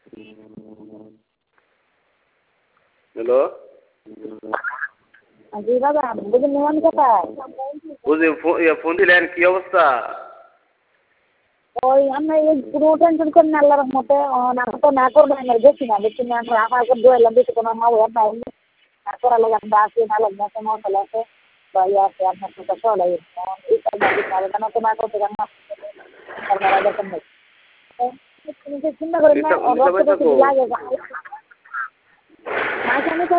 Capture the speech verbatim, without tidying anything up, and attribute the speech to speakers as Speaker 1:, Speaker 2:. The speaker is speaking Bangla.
Speaker 1: হ্যালো
Speaker 2: জি দাদা বুঝি নোমান কোথায়?
Speaker 1: বুঝি ফোন দিলেন কি অবস্থা?
Speaker 2: ওই আমরা এই পুরো টেনশন করি না আল্লাহর রহমতে না তো না করবো না দেখছি না দেখছি না আমরা আমার উপর দোয়াইলাম বেশি কোনো মা ওর নাই তারপর আলাদা আমরা আসি না লাগবে একটা মশলা আছে বা ইয়ে আছে আপনার সাথে চলে এই কারণে না তো না করতে পারেন না দেখেন নাই চিন্তা করেন না রক্ত লাগে